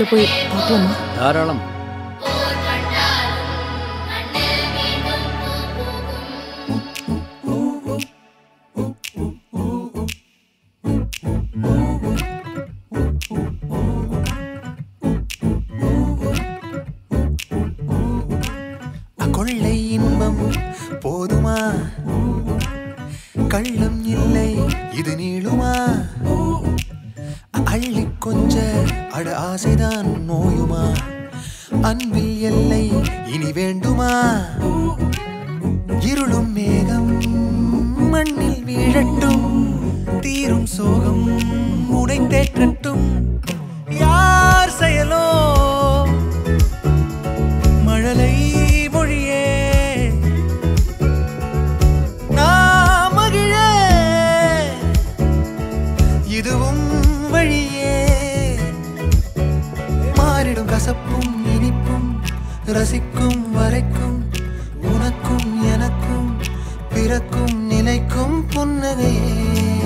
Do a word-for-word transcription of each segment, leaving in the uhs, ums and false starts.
அங்க போய் பார்க்கலாமா? தாராளம். கொள்ளை இன்பம் போதுமா, கள்ளம் இல்லை இது நீளுமா, அள்ளி கொஞ்ச அட ஆசைதான் நோயுமா, அன்பில் எல்லை இனி வேண்டுமா, இருளும் மேகம் மண்ணில் வீழட்டும், தீரும் சோகம் உனை தேற்றட்டும், யார் செயலோ மழலை கசப்பும் இனிப்பும் ரசிக்கும் வரைக்கும் உனக்கும் எனக்கும் பிறக்கும் நிலைக்கும் புன்னகையே.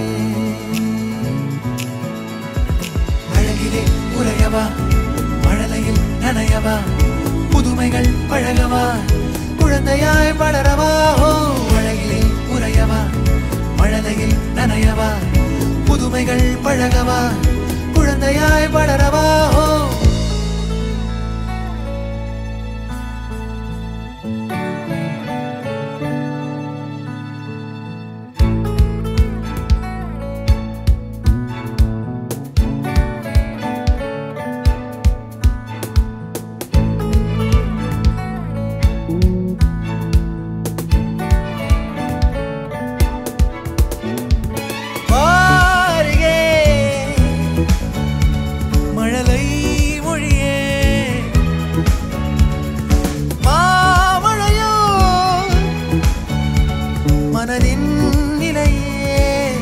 அழகிலே உறையவா, மழலையில் நனையவா, புதுமைகள் பழகவா, குழந்தையாய் வளரவா. ஓ அழகிலே உறையவா, மழலையில் நனையவா, புதுமைகள் பழகவா, குழந்தையாய் வளரவா. ஓ மனதின் நிலையே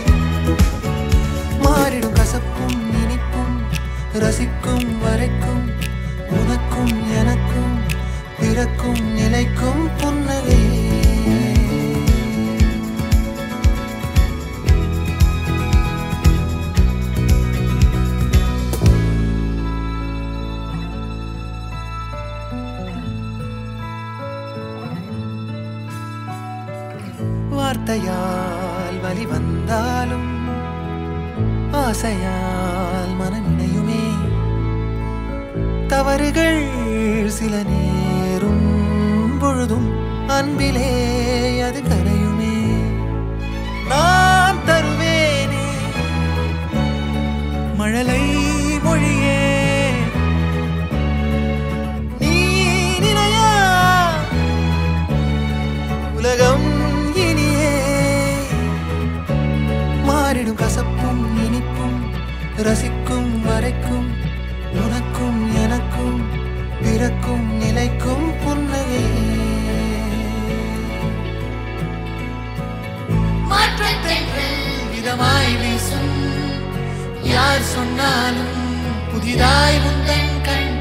மாறிடும் கசப்பும் இனிப்பும் ரசிக்கும் வரைக்கும் உனக்கும் எனக்கும் பிறக்கும் நிலைக்கும் புன்னகை. வார்த்தையால் வலி வந்தாலும் ஆசையால் மனம் இணையுமே, தவறுகள் சில நேரும் பொழுதும் அன்பிலே அது கரையுமே. நான் தருவேனே மழலை மொழியே, நீ நினையா உலகம் கசப்பும் இனிப்பும் ரசிக்கும் வரைக்கும் உனக்கும் எனக்கும் பிறக்கும் நிலைக்கும் புன்னகை. விதமாய் வீசும் யார் சொன்னாலும் புதிதாய் முந்தன் கண்